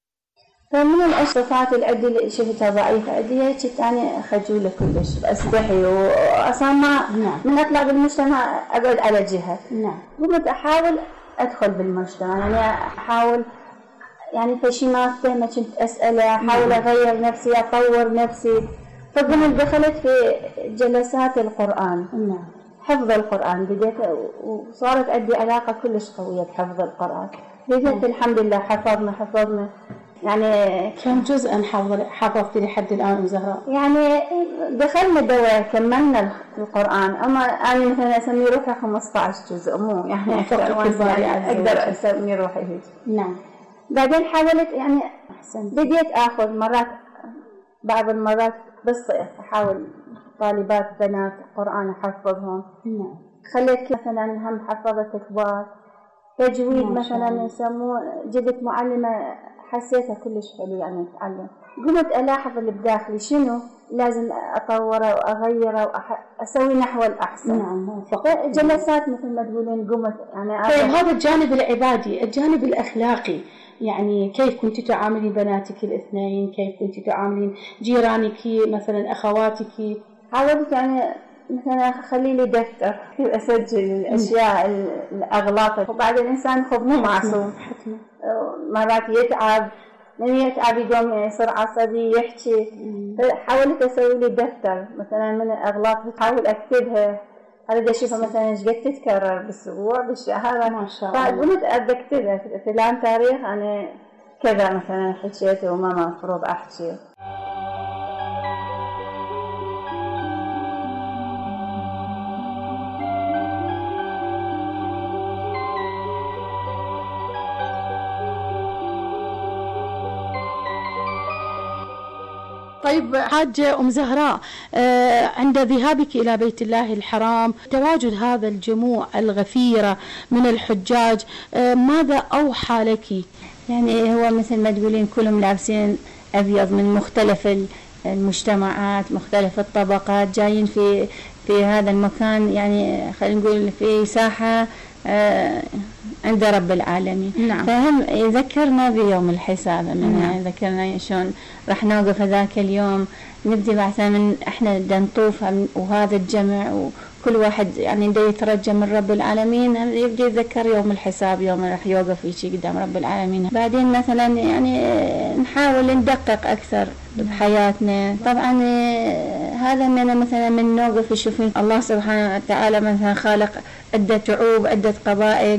فمن الصفات اللي عندي شفتها ضعيفة عندي هيك أنا خجولة كلش، أستحي وأصلا ما نعم. من أطلع بالمجتمع أقعد على جهة. نعم. قمت أحاول أدخل بالمجتمع، يعني أحاول يعني فشي ما فهمت كنت أسأله، أحاول أغير نفسي أطور نفسي. فقمت دخلت في جلسات القرآن. نعم. حفظ القرآن بديت وصارت عندي علاقة كلش قوية بحفظ القرآن. بديت الحمد لله حفظنا حفظنا يعني كم جزءا حفظت لحد الآن أم زهراء؟ يعني دخلنا دورة كملنا القرآن، أما أنا مثلا أسمي روحي خمسة عشر جزء مو يعني أكثر، يعني أقدر أسمي روحي هيك. نعم. بعدين حاولت يعني بديت أخذ مرات بعض المرات بالصيف أحاول طالبات بنات قرآن أحفظهم. نعم. خليت مثلا هم حفظت كبار تجويد مثلا يسموه، جبت معلمة حسيتها كلش حلو يعني أتعلم. قمت ألاحظ اللي بداخلي شنو لازم أطوره وأغيره وأسوي نحو الأحسن. نعم. جلسات مثل ما تقولين قمت يعني. طيب هذا الجانب العبادي، الجانب الأخلاقي يعني كيف كنت تعاملين بناتك الاثنين؟ كيف كنت تعاملين جيرانك مثلا أخواتك؟ حاولت يعني مثلا أخلي لي دفتر أسجل الأشياء الأغلاط، وبعد الإنسان خب مو معصوم، مرات يتعب، من يتعب يقوم يصير عصبي يحكي. حاولت أسوي لي دفتر مثلا من الأغلاط أحاول أكتبها، أريد أشوفها مثلا إيش قد تتكرر بالأسبوع بالشهر. ما شاء الله. فقمت أكتبها فلان تاريخ أنا كذا مثلا حكيت وما مفروض أحكي. طيب حاجة أم زهراء، آه عند ذهابك إلى بيت الله الحرام تواجد هذا الجموع الغفيرة من الحجاج، آه ماذا أوحى لك؟ يعني هو مثل ما تقولين كلهم لابسين أبيض من مختلف المجتمعات مختلف الطبقات، جايين في في هذا المكان يعني خلينا نقول في ساحة آه عند رب العالمين. نعم. فهم يذكرنا بيوم الحساب، من يذكرنا شلون راح نوقف هذاك اليوم، نبدي بعثا من احنا نطوف وهذا الجمع وكل واحد يعني دا يترجى من رب العالمين، يبدي يتذكر يوم الحساب، يوم راح يوقف يجي قدام رب العالمين. بعدين مثلا يعني نحاول ندقق اكثر بحياتنا. طبعا هذا من مثلا من نوقف يشوفين الله سبحانه وتعالى مثلا خالق عدة شعوب عدة قبائل،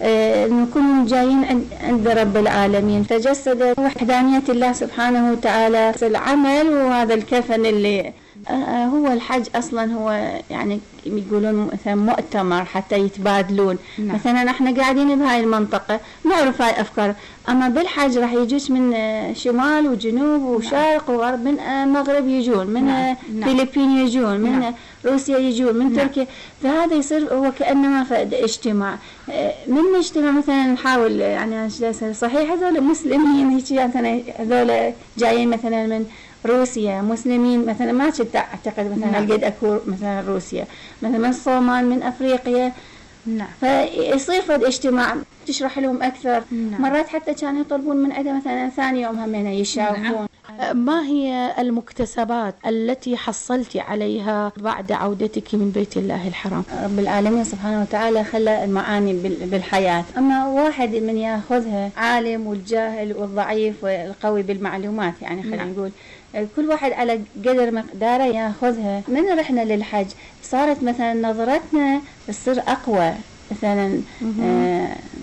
نكون جايين عند رب العالمين، تجسد وحدانية الله سبحانه وتعالى في العمل. وهذا الكفن اللي هو الحج أصلا هو يعني يقولون مثلا مؤتمر حتى يتبادلون. نعم. مثلا احنا قاعدين بهاي المنطقة نعرف هاي أفكار، أما بالحج راح يجوش من شمال وجنوب وشرق وغرب، من المغرب يجون، من نعم. فلبين يجون، من نعم. روسيا يجون، من نعم. تركيا. فهذا يصير هو كأنما اجتماع. من اجتماع مثلا نحاول يعني صحيح هذول مسلمين هيك مثلا هذول جايين مثلا من روسيا مسلمين مثلا، ما كنت أعتقد مثلا نعم. قد أكو مثلا روسيا مثلا من الصومال من أفريقيا. نعم. فيصير فد اجتماع تشرح لهم أكثر. نعم. مرات حتى كانوا يطلبون من عندها مثلا ثاني يوم هم يشاركون. نعم. ما هي المكتسبات التي حصلت عليها بعد عودتك من بيت الله الحرام؟ رب العالمين سبحانه وتعالى خلى المعاني بالحياة، أما واحد من يأخذها عالم والجاهل والضعيف والقوي بالمعلومات، يعني خلينا نعم. نقول كل واحد على قدر مقداره يأخذها. من رحنا للحج صارت مثلا نظرتنا تصير أقوى مثلا، آه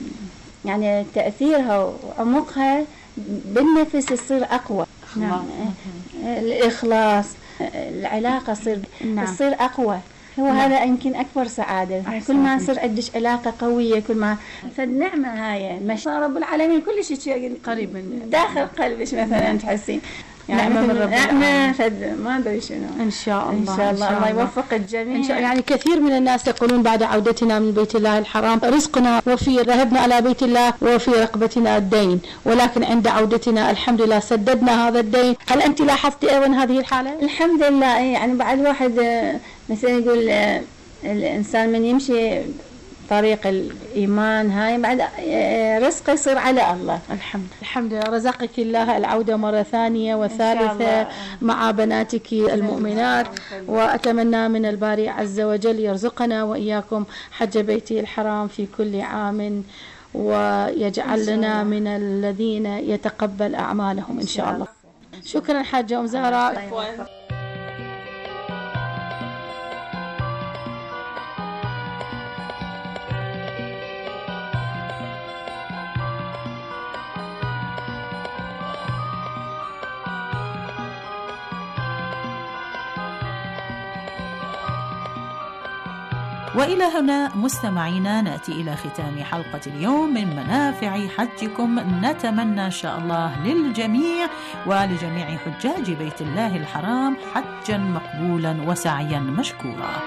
يعني تأثيرها وعمقها بالنفس يصير أقوى. نعم. الإخلاص العلاقة تصير نعم. تصير أقوى. هو هذا يمكن أكبر سعادة. كل ما يصير عندك علاقة قوية، كل ما فالنعمة هاي مش رب العالمين كل شيء قريب من داخل قلبك مثلا تحسين يعني نعمة من رب العالمين. فد ما أدري شنو. إن شاء الله إن شاء الله الله يوفق الجميع. إن شاء الله. يعني كثير من الناس يقولون بعد عودتنا من بيت الله الحرام رزقنا وفير، ذهبنا على بيت الله وفي رقبتنا الدين، ولكن عند عودتنا الحمد لله سددنا هذا الدين. هل أنت لاحظتي أيضا هذه الحالة؟ الحمد لله. يعني بعد واحد مثلا يقول الإنسان من يمشي طريق الإيمان هاي بعد رزقه يصير على الله. الحمد الحمد لله. رزقك الله العودة مرة ثانية وثالثة مع بناتك المؤمنات، وأتمنى من الباري عز وجل يرزقنا وإياكم حج بيته الحرام في كل عام، ويجعل لنا من الذين يتقبل أعمالهم إن شاء الله. شكرا حاجة أم زهراء. وإلى هنا مستمعينا نأتي إلى ختام حلقة اليوم من منافع حجكم. نتمنى إن شاء الله للجميع ولجميع حجاج بيت الله الحرام حجا مقبولا وسعيا مشكورا.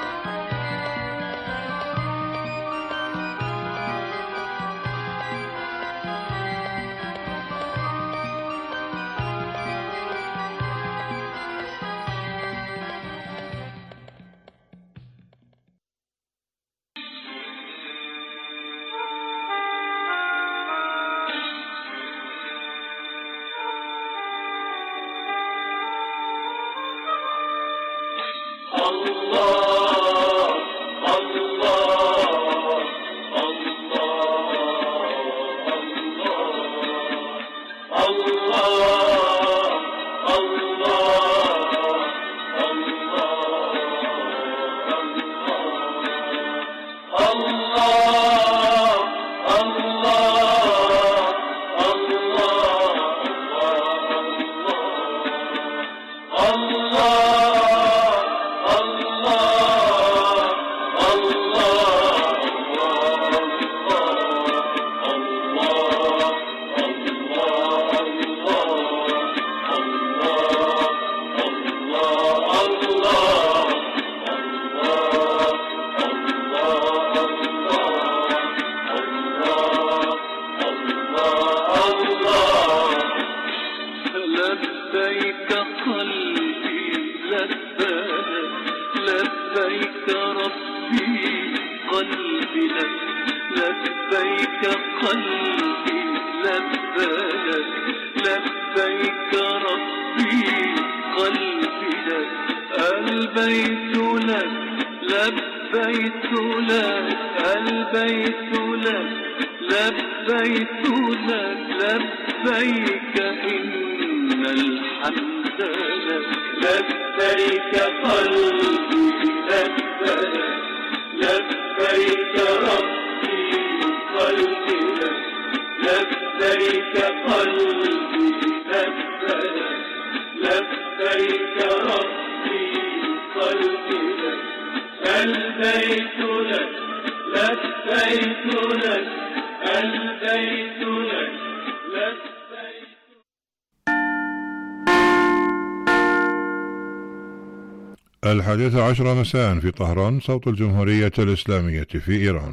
الحادية عشرة مساء في طهران، صوت الجمهورية الإسلامية في إيران.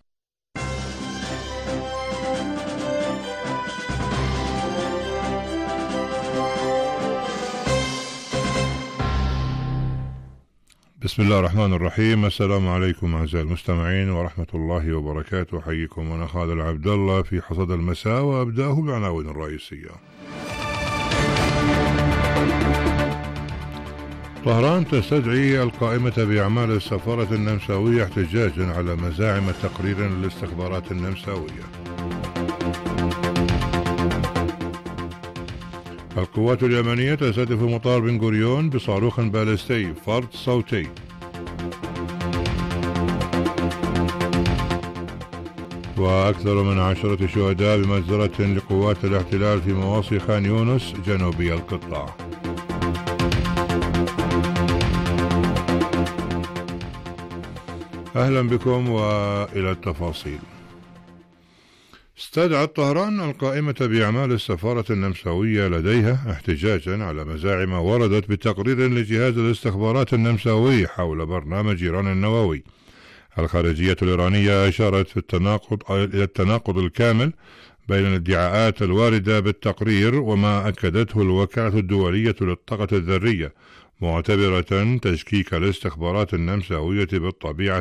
بسم الله الرحمن الرحيم. السلام عليكم أعزائي المستمعين ورحمة الله وبركاته. حييكم أنا خالد عبد الله في حصاد المساء، وأبدأه بالعناوين الرئيسية. طهران تستدعي القائمة بأعمال السفارة النمساوية احتجاجا على مزاعم تقرير للاستخبارات النمساوية. القوات اليمنية تستهدف مطار بن غوريون بصاروخ باليستي فرد صوتي. وأكثر من عشرة شهداء بمجزرة لقوات الاحتلال في مواصي خان يونس جنوبي القطاع. أهلا بكم وإلى التفاصيل. استدعت طهران القائمة بأعمال السفارة النمساوية لديها احتجاجا على مزاعم وردت بتقرير لجهاز الاستخبارات النمساوي حول برنامج إيران النووي. الخارجية الإيرانية أشارت في التناقض إلى التناقض الكامل بين الادعاءات الواردة بالتقرير وما أكدته الوكالة الدولية للطاقة الذرية، معتبرة تشكيك الاستخبارات النمساوية بالطبيعة